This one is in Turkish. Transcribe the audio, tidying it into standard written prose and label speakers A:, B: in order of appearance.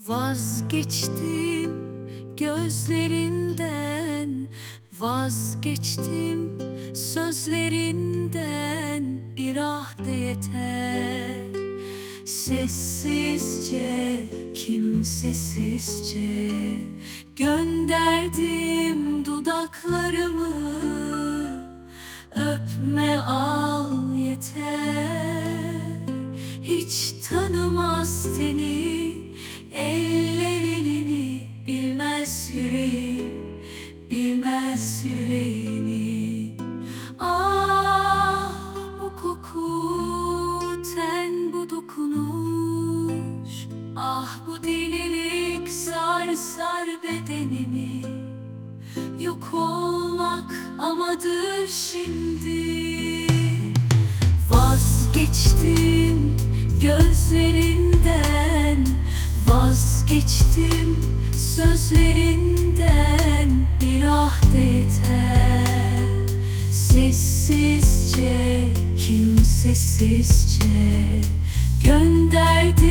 A: Vazgeçtim gözlerinden, vazgeçtim sözlerinden. Bir ah de yeter, sessizce, kimsesizce gönderdim dudaklarımı. Öpme al yeter, hiç tanımaz seni, ellerini bilmez yüreğim, bilmez yüreğini. Ah bu koku, ten bu dokunuş, ah bu delilik sar sar bedenimi. Yok olmak amadır şimdi. Vazgeçtim gözlerinden, vazgeçtim sözlerinden. Bir ah de yeter, sessizce, kimsesizce gönderdim